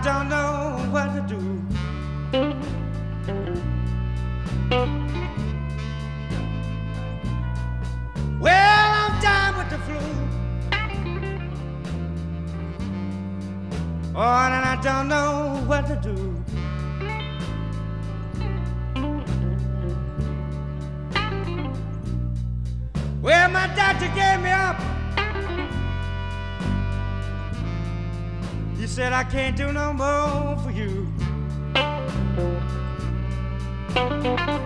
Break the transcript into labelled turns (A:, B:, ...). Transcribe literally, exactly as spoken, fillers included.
A: don't know what to do. Well, I'm down with the flu. Oh, and I don't know what to do. Well, my doctor gave me up. He said I can't do no more for you.